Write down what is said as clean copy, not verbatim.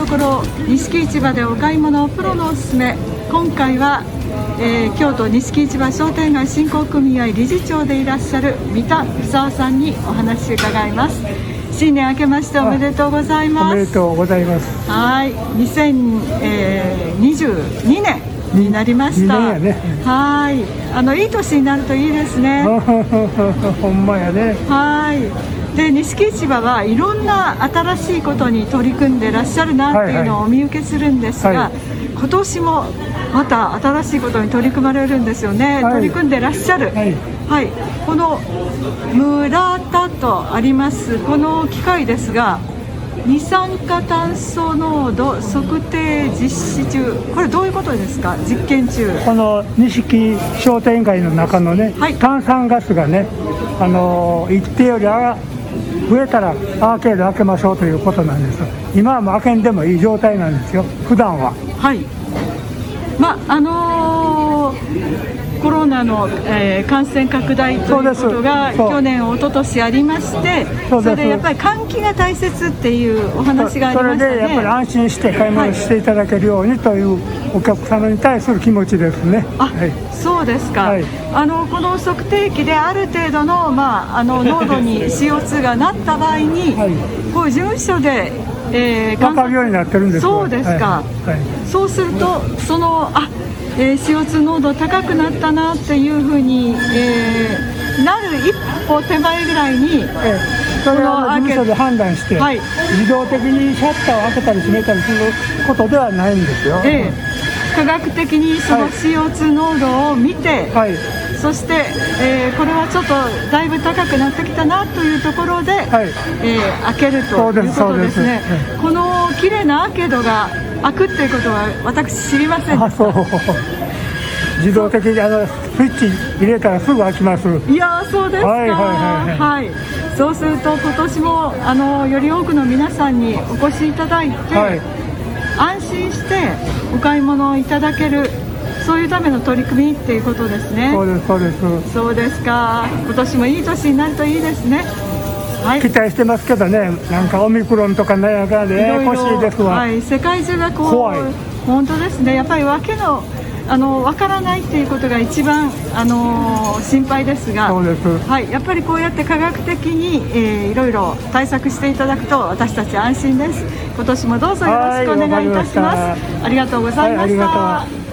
所錦市場でお買い物プロのおすすめ。今回は、京都錦市場商店街振興組合理事長でいらっしゃる三田久夫さんにお話を伺います。新年明けましておめでとうございます。 おめでとうございます。 はい、2022年になりました。 2年やね。 はい、いい年になるといいですね。 ほんまやね。 はい。で、錦市場はいろんな新しいことに取り組んでらっしゃるなっていうのをお見受けするんですが、今年もまた新しいことに取り組まれるんですよね。取り組んでらっしゃる。はい、この村田とありますこの機械ですが、二酸化炭素濃度測定実施中、これどういうことですか？実験中。 この錦商店街の中のね、炭酸ガスがね、一定より増えたらアーケード開けましょうということなんです。今はもう開けんでもいい状態なんですよ、普段は。 はい。コロナの、感染拡大ということが去年、一昨年ありまして、それでやっぱり換気が大切っていうお話がありましたね。 それでやっぱり安心して買い物していただけるようにというお客様に対する気持ちですね。 そうですか。この測定器である程度の、濃度に CO2 がなった場合に、こういう事務所で、 分かるようになってるんです。 そうですか。そうするとそのCO2 濃度高くなったなっていうふうに、なる一歩手前ぐらいに、 それは事務所で判断して、自動的にシャッターを開けたり閉めたりすることではないんですよ。 科学的にその CO2 濃度を見て、そして、これはちょっとだいぶ高くなってきたなというところで、開けるということですね。この綺麗なアーケードが開くっていうことは私知りませんでした。 自動的にスイッチ入れたらすぐ開きます。 いや、そうですか。そうすると今年もより多くの皆さんにお越しいただいて、安心してお買い物をいただける、そういうための取り組みっていうことですね。 そうです、そうです。 そうですか。今年もいい年になるといいですね。 期待してますけどね。なんかオミクロンとかなんやかでややこしいですわ。 世界中が怖い。 本当ですね。やっぱりわからないっていうことが一番心配ですが、 そうです。 やっぱりこうやって科学的に、いろいろ対策していただくと私たち安心です。今年もどうぞよろしくお願いいたします。ありがとうございました。